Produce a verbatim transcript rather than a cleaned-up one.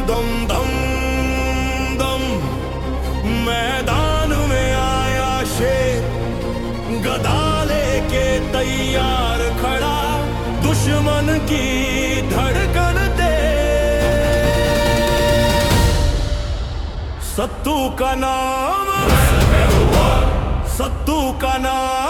दम दम दम मैदान में आया शेर, गदा लेके तैयार खड़ा, दुश्मन की धड़कन दे। सत्तू का नाम, सत्तू का नाम